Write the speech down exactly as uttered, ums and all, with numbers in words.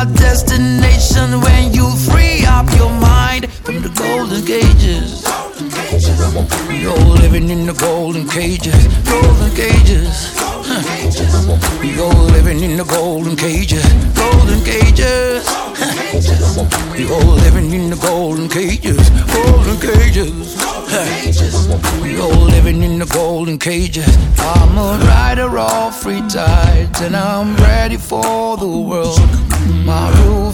our destination when you free up your mind from the golden cages. We all living in the golden cages, golden cages. Huh. We all living in the golden cages, golden cages. Huh. We all living in the golden cages, golden cages. Huh. We all living in the golden cages. I'm a rider off free tides and I'm ready for the world. My roof